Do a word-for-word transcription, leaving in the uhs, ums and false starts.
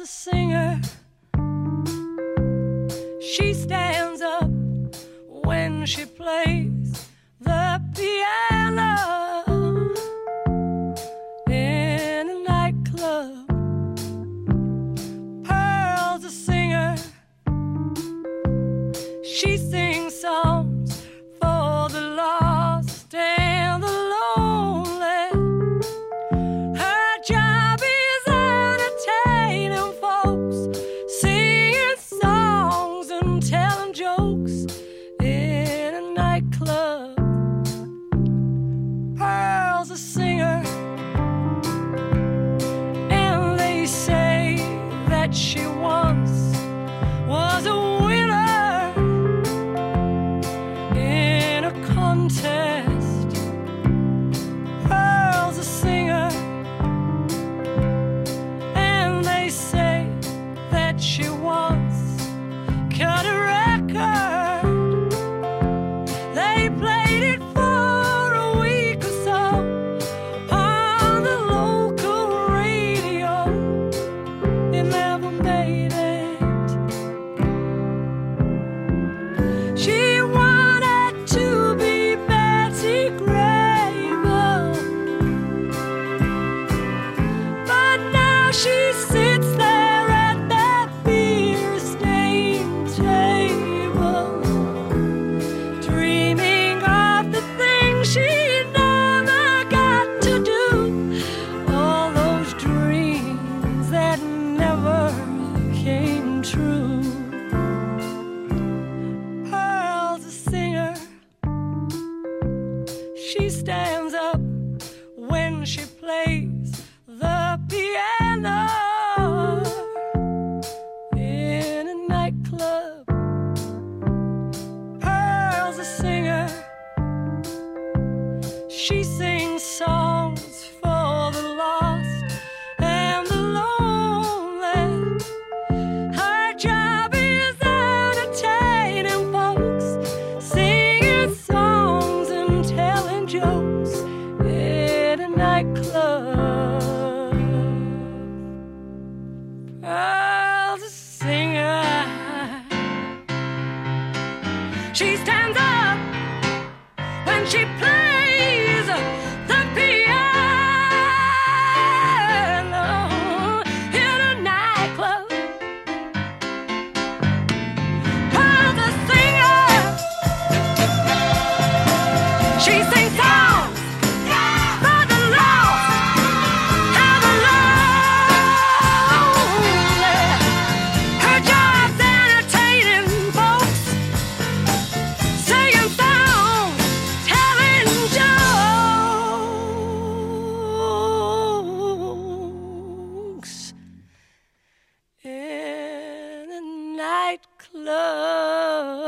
a singer. She stands up when she plays the piano in a nightclub. Pearl's a singer. She sings songs for the lost and the lonely. Her job is entertaining folks, singing songs and telling jokes in a nightclub. Pearl's a singer, and they say that she once was a winner in a contest. Pearl's a singer, and they say that she once cut a record. They played it for a week or so on the local radio. It never made it. She wanted to be Betsy Grable, but now she sits there at that beer-stained table, dreaming of the things she never got to do, all those dreams that never came true. Pearl's a singer. She stands up when she plays the piano in a nightclub. Pearl's a singer. She sings songs for the lost and the lonely. Her job is entertaining folks, singing songs and telling jokes in a nightclub. Pearl's a singer. She stands up when she plays the piano in a nightclub. Pearl's a singer. She sings songs for the lost and the lonely. Her job's entertaining folks, singing songs, telling jokes in a nightclub.